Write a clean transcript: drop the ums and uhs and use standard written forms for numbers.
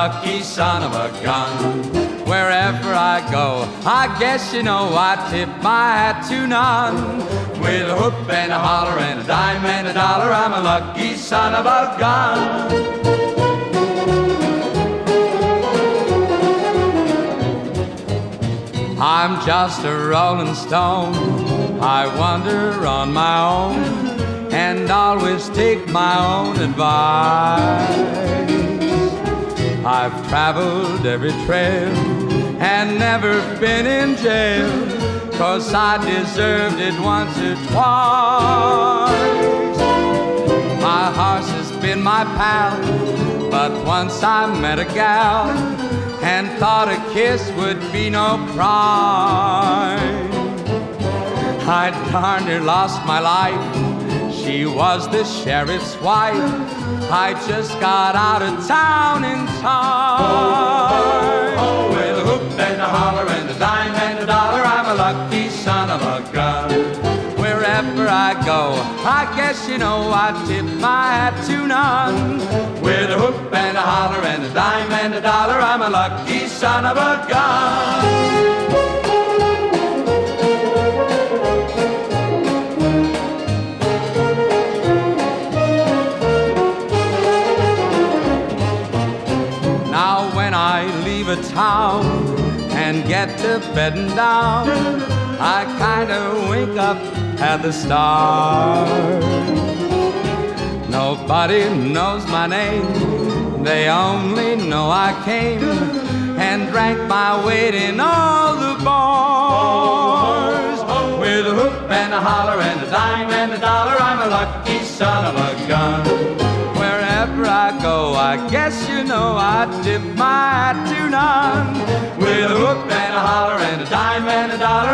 lucky son of a gun. Wherever I go, I guess you know I tip my hat to none. With a whoop and a holler and a dime and a dollar, I'm a lucky son of a gun. I'm just a rolling stone, I wander on my own, and always take my own advice. I've traveled every trail and never been in jail, 'cause I deserved it once or twice. My horse has been my pal, but once I met a gal and thought a kiss would be no crime. I darn near lost my life, she was the sheriff's wife. I just got out of town in time. With a whoop and a holler and a dime and a dollar, I'm a lucky son of a gun. Wherever I go, I guess you know I tip my hat to none. With a whoop and a holler and a dime and a dollar, I'm a lucky son of a gun. Now when I leave a town and get to bedding down, I kinda wink up at the stars. Nobody knows my name, they only know I came and drank my weight in all the bars. With a whoop and a holler and a dime and a dollar, I'm a lucky son of a gun. Wherever I go, I guess you know I tip my hat to none. With a whoop and a holler and a dime and a dollar,